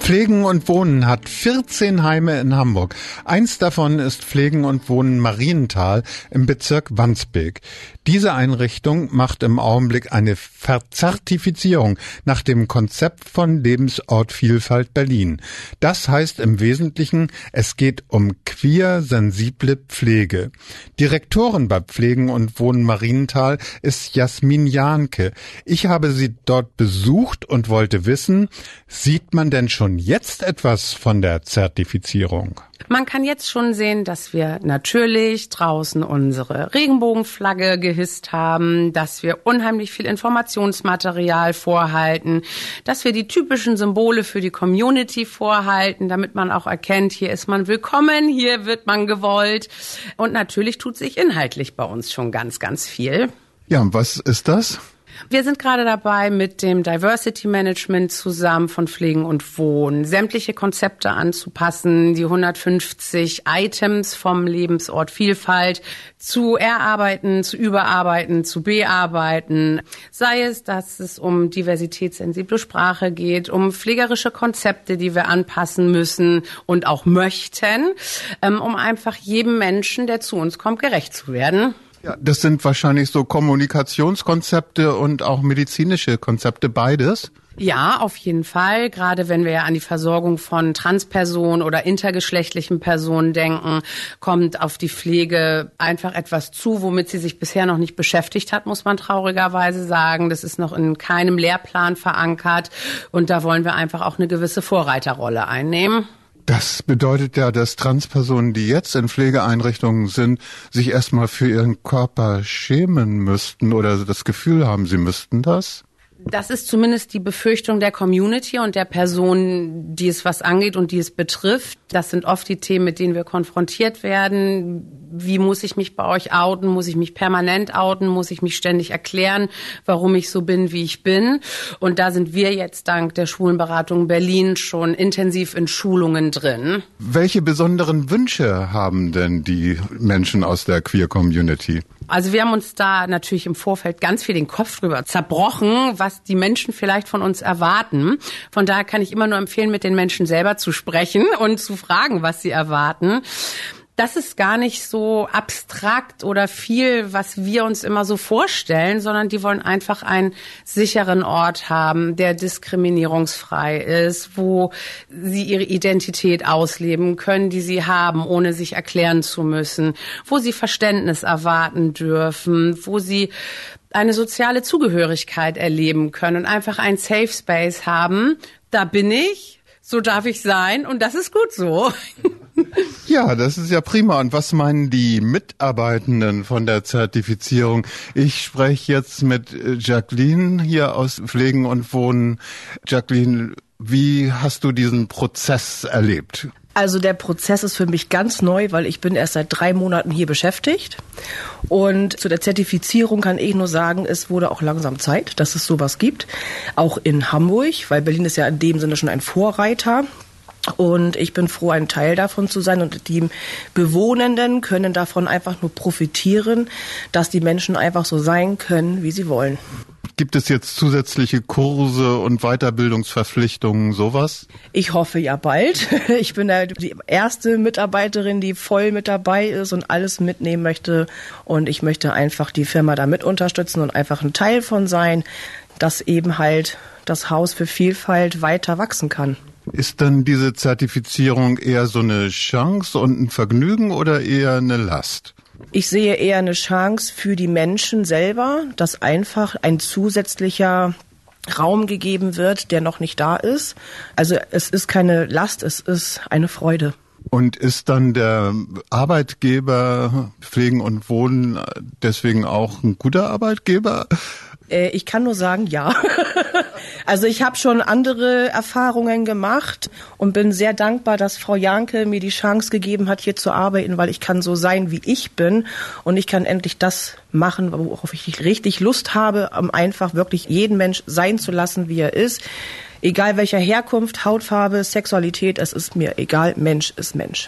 Pflegen und Wohnen hat 14 Heime in Hamburg. Eins davon ist Pflegen und Wohnen Marienthal im Bezirk Wandsbek. Diese Einrichtung macht im Augenblick eine Verzertifizierung nach dem Konzept von Lebensort Vielfalt Berlin. Das heißt im Wesentlichen, es geht um queer-sensible Pflege. Direktorin bei Pflegen und Wohnen Marienthal ist Jasmin Jahnke. Ich habe sie dort besucht und wollte wissen, sieht man denn schon jetzt etwas von der Zertifizierung? Man kann jetzt schon sehen, dass wir natürlich draußen unsere Regenbogenflagge gehisst haben, dass wir unheimlich viel Informationsmaterial vorhalten, dass wir die typischen Symbole für die Community vorhalten, damit man auch erkennt, hier ist man willkommen, hier wird man gewollt. Und natürlich tut sich inhaltlich bei uns schon ganz, ganz viel. Ja, und was ist das? Wir sind gerade dabei, mit dem Diversity Management zusammen von Pflegen und Wohnen sämtliche Konzepte anzupassen, die 150 Items vom Lebensort Vielfalt zu erarbeiten, zu überarbeiten, zu bearbeiten. Sei es, dass es um diversitätssensible Sprache geht, um pflegerische Konzepte, die wir anpassen müssen und auch möchten, um einfach jedem Menschen, der zu uns kommt, gerecht zu werden. Ja, das sind wahrscheinlich so Kommunikationskonzepte und auch medizinische Konzepte, beides. Ja, auf jeden Fall. Gerade wenn wir an die Versorgung von Transpersonen oder intergeschlechtlichen Personen denken, kommt auf die Pflege einfach etwas zu, womit sie sich bisher noch nicht beschäftigt hat, muss man traurigerweise sagen. Das ist noch in keinem Lehrplan verankert und da wollen wir einfach auch eine gewisse Vorreiterrolle einnehmen. Das bedeutet ja, dass Transpersonen, die jetzt in Pflegeeinrichtungen sind, sich erstmal für ihren Körper schämen müssten oder das Gefühl haben, sie müssten das? Das ist zumindest die Befürchtung der Community und der Personen, die es was angeht und die es betrifft. Das sind oft die Themen, mit denen wir konfrontiert werden. Wie muss ich mich bei euch outen? Muss ich mich permanent outen? Muss ich mich ständig erklären, warum ich so bin, wie ich bin? Und da sind wir jetzt dank der Schwulenberatung Berlin schon intensiv in Schulungen drin. Welche besonderen Wünsche haben denn die Menschen aus der Queer-Community? Also wir haben uns da natürlich im Vorfeld ganz viel den Kopf drüber zerbrochen, was die Menschen vielleicht von uns erwarten. Von daher kann ich immer nur empfehlen, mit den Menschen selber zu sprechen und zu fragen, was sie erwarten. Das ist gar nicht so abstrakt oder viel, was wir uns immer so vorstellen, sondern die wollen einfach einen sicheren Ort haben, der diskriminierungsfrei ist, wo sie ihre Identität ausleben können, die sie haben, ohne sich erklären zu müssen, wo sie Verständnis erwarten dürfen, wo sie eine soziale Zugehörigkeit erleben können und einfach einen Safe Space haben. Da bin ich, so darf ich sein und das ist gut so. Ja, das ist ja prima. Und was meinen die Mitarbeitenden von der Zertifizierung? Ich spreche jetzt mit Jacqueline hier aus Pflegen und Wohnen. Jacqueline, wie hast du diesen Prozess erlebt? Also der Prozess ist für mich ganz neu, weil ich bin erst seit 3 Monaten hier beschäftigt. Und zu der Zertifizierung kann ich nur sagen, es wurde auch langsam Zeit, dass es sowas gibt. Auch in Hamburg, weil Berlin ist ja in dem Sinne schon ein Vorreiter. Und ich bin froh, ein Teil davon zu sein. Und die Bewohnenden können davon einfach nur profitieren, dass die Menschen einfach so sein können, wie sie wollen. Gibt es jetzt zusätzliche Kurse und Weiterbildungsverpflichtungen, sowas? Ich hoffe ja bald. Ich bin die erste Mitarbeiterin, die voll mit dabei ist und alles mitnehmen möchte. Und ich möchte einfach die Firma da mit unterstützen und einfach ein Teil von sein, dass eben halt das Haus für Vielfalt weiter wachsen kann. Ist dann diese Zertifizierung eher so eine Chance und ein Vergnügen oder eher eine Last? Ich sehe eher eine Chance für die Menschen selber, dass einfach ein zusätzlicher Raum gegeben wird, der noch nicht da ist. Also es ist keine Last, es ist eine Freude. Und ist dann der Arbeitgeber Pflegen und Wohnen deswegen auch ein guter Arbeitgeber? Ich kann nur sagen, ja. Also ich habe schon andere Erfahrungen gemacht und bin sehr dankbar, dass Frau Jahnke mir die Chance gegeben hat, hier zu arbeiten, weil ich kann so sein, wie ich bin und ich kann endlich das machen, worauf ich richtig Lust habe, um einfach wirklich jeden Mensch sein zu lassen, wie er ist. Egal welcher Herkunft, Hautfarbe, Sexualität, es ist mir egal, Mensch ist Mensch.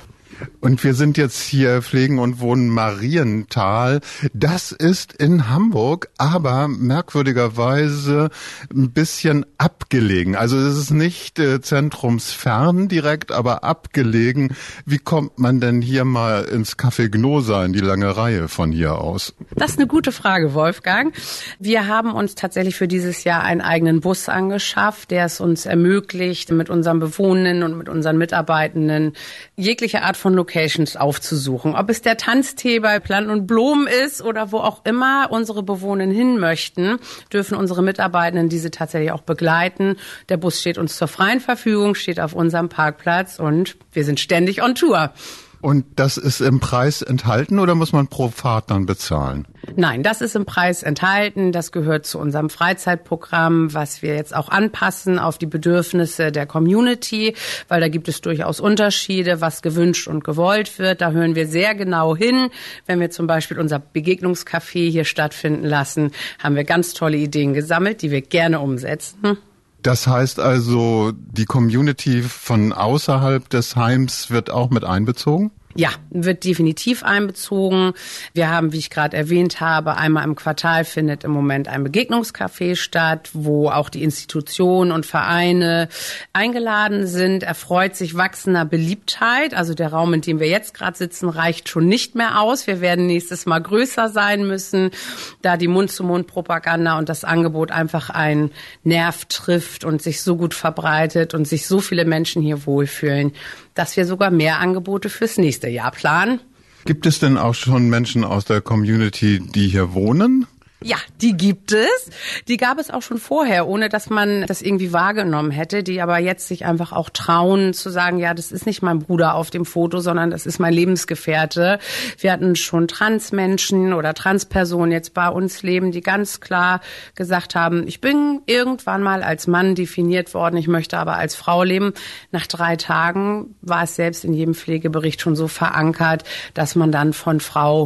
Und wir sind jetzt hier Pflegen und Wohnen Marienthal. Das ist in Hamburg, aber merkwürdigerweise ein bisschen abgelegen. Also es ist nicht zentrumsfern direkt, aber abgelegen. Wie kommt man denn hier mal ins Café Gnosa in die lange Reihe von hier aus? Das ist eine gute Frage, Wolfgang. Wir haben uns tatsächlich für dieses Jahr einen eigenen Bus angeschafft, der es uns ermöglicht, mit unseren Bewohnenden und mit unseren Mitarbeitenden jegliche Art von Locations aufzusuchen. Ob es der Tanztee bei Plan und Blumen ist oder wo auch immer unsere Bewohnenden hin möchten, dürfen unsere Mitarbeitenden diese tatsächlich auch begleiten. Der Bus steht uns zur freien Verfügung, steht auf unserem Parkplatz und wir sind ständig on Tour. Und das ist im Preis enthalten oder muss man pro Fahrt dann bezahlen? Nein, das ist im Preis enthalten. Das gehört zu unserem Freizeitprogramm, was wir jetzt auch anpassen auf die Bedürfnisse der Community, weil da gibt es durchaus Unterschiede, was gewünscht und gewollt wird. Da hören wir sehr genau hin. Wenn wir zum Beispiel unser Begegnungscafé hier stattfinden lassen, haben wir ganz tolle Ideen gesammelt, die wir gerne umsetzen. Das heißt also, die Community von außerhalb des Heims wird auch mit einbezogen? Ja, wird definitiv einbezogen. Wir haben, wie ich gerade erwähnt habe, einmal im Quartal findet im Moment ein Begegnungscafé statt, wo auch die Institutionen und Vereine eingeladen sind. Erfreut sich wachsender Beliebtheit. Also der Raum, in dem wir jetzt gerade sitzen, reicht schon nicht mehr aus. Wir werden nächstes Mal größer sein müssen, da die Mund-zu-Mund-Propaganda und das Angebot einfach einen Nerv trifft und sich so gut verbreitet und sich so viele Menschen hier wohlfühlen, dass wir sogar mehr Angebote fürs nächste Jahr planen. Gibt es denn auch schon Menschen aus der Community, die hier wohnen? Ja, die gibt es. Die gab es auch schon vorher, ohne dass man das irgendwie wahrgenommen hätte, die aber jetzt sich einfach auch trauen zu sagen, ja, das ist nicht mein Bruder auf dem Foto, sondern das ist mein Lebensgefährte. Wir hatten schon Transmenschen oder Transpersonen jetzt bei uns leben, die ganz klar gesagt haben, ich bin irgendwann mal als Mann definiert worden, ich möchte aber als Frau leben. Nach 3 Tagen war es selbst in jedem Pflegebericht schon so verankert, dass man dann von Frau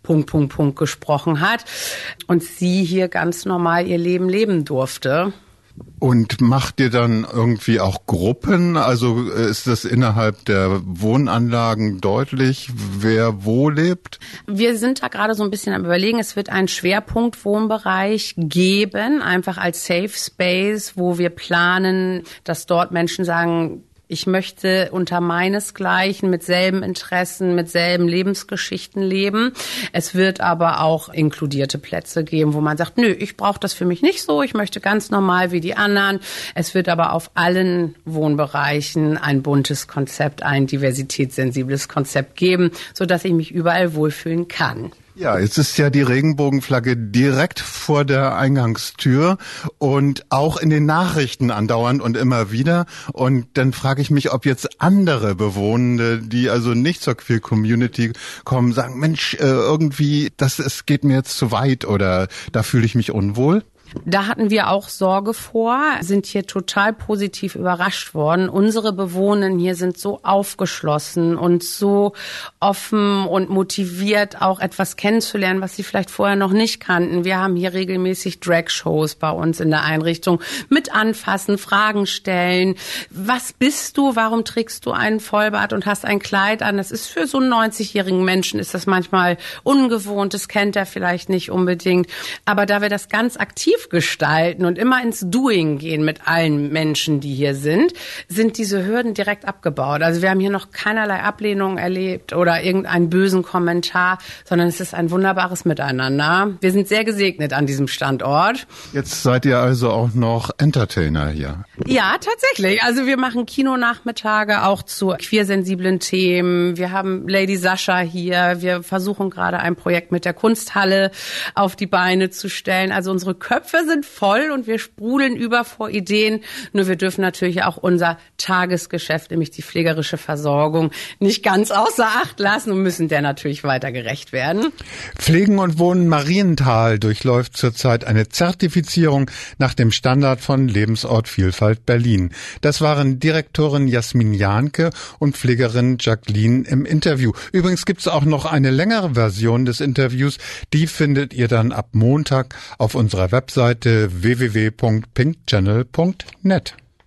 gesprochen hat und sie hier ganz normal ihr Leben leben durfte. Und macht ihr dann irgendwie auch Gruppen? Also ist das innerhalb der Wohnanlagen deutlich, wer wo lebt? Wir sind da gerade so ein bisschen am Überlegen. Es wird einen Schwerpunkt-Wohnbereich geben, einfach als Safe Space, wo wir planen, dass dort Menschen sagen, ich möchte unter meinesgleichen mit selben Interessen, mit selben Lebensgeschichten leben. Es wird aber auch inkludierte Plätze geben, wo man sagt, nö, ich brauche das für mich nicht so, ich möchte ganz normal wie die anderen. Es wird aber auf allen Wohnbereichen ein buntes Konzept, ein diversitätssensibles Konzept geben, sodass ich mich überall wohlfühlen kann. Ja, jetzt ist ja die Regenbogenflagge direkt vor der Eingangstür und auch in den Nachrichten andauernd und immer wieder. Und dann frage ich mich, ob jetzt andere Bewohnende, die also nicht zur Queer Community kommen, sagen, Mensch, irgendwie, es geht mir jetzt zu weit oder da fühle ich mich unwohl. Da hatten wir auch Sorge vor, sind hier total positiv überrascht worden. Unsere Bewohner hier sind so aufgeschlossen und so offen und motiviert, auch etwas kennenzulernen, was sie vielleicht vorher noch nicht kannten. Wir haben hier regelmäßig Drag-Shows bei uns in der Einrichtung mit anfassen, Fragen stellen. Was bist du? Warum trägst du einen Vollbart und hast ein Kleid an? Das ist für so einen 90-jährigen Menschen ist das manchmal ungewohnt. Das kennt er vielleicht nicht unbedingt. Aber da wir das ganz aktiv gestalten und immer ins Doing gehen mit allen Menschen, die hier sind diese Hürden direkt abgebaut. Also wir haben hier noch keinerlei Ablehnung erlebt oder irgendeinen bösen Kommentar, sondern es ist ein wunderbares Miteinander. Wir sind sehr gesegnet an diesem Standort. Jetzt seid ihr also auch noch Entertainer hier. Ja, tatsächlich. Also wir machen Kinonachmittage auch zu queersensiblen Themen. Wir haben Lady Sascha hier. Wir versuchen gerade ein Projekt mit der Kunsthalle auf die Beine zu stellen. Also unsere Köpfe sind voll und wir sprudeln über vor Ideen. Nur wir dürfen natürlich auch unser Tagesgeschäft, nämlich die pflegerische Versorgung, nicht ganz außer Acht lassen und müssen der natürlich weiter gerecht werden. Pflegen und Wohnen Marienthal durchläuft zurzeit eine Zertifizierung nach dem Standard von Lebensort-Vielfalt Berlin. Das waren Direktorin Jasmin Jahnke und Pflegerin Jacqueline im Interview. Übrigens gibt es auch noch eine längere Version des Interviews. Die findet ihr dann ab Montag auf unserer Webseite www.pinkchannel.net.